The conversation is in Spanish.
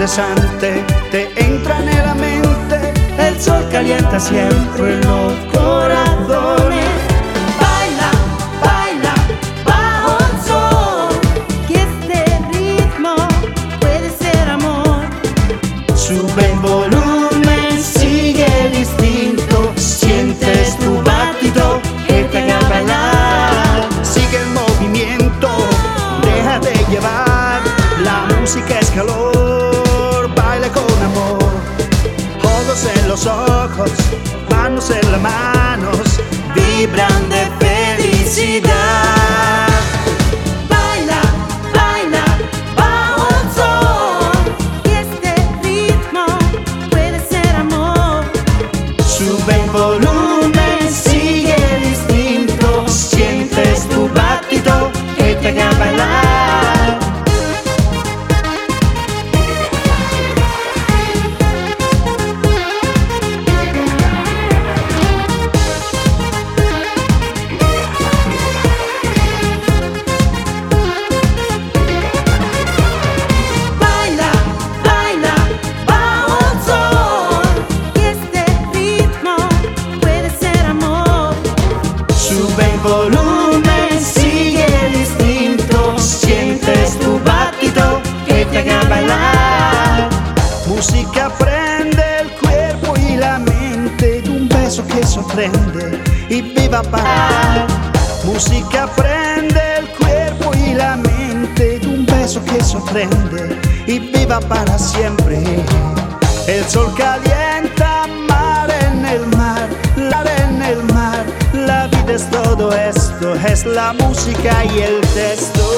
incesante te entra en la mente, el sol calienta siempre los corazones. Baila, baila, bajo el sol, que este ritmo puede ser amor. Sube el volumen, sigue el instinto, sientes tu batido que te haga bailar. Sigue el movimiento, déjate llevar, la música es calor, baila con amor. Ojos en los ojos, manos en las manos, vibran de felicidad. Baila, baila, bajo el sol, que este ritmo puede ser amor. Sube el volumen, sigue el instinto, sientes tu batido que te haga bailar. Baila, baila, bajo el sol, que este ritmo puede ser amor. Sube el volumen, sigue el instinto, sientes tu batido que te haga bailar. Música prende el cuerpo y la mente de un beso que sorprende y viva para. Música prende el cuerpo y la mente de un beso que sorprende y viva para siempre. El sol calienta, mar en el mar, la arena en el mar. La vida es todo esto, es la música y el texto.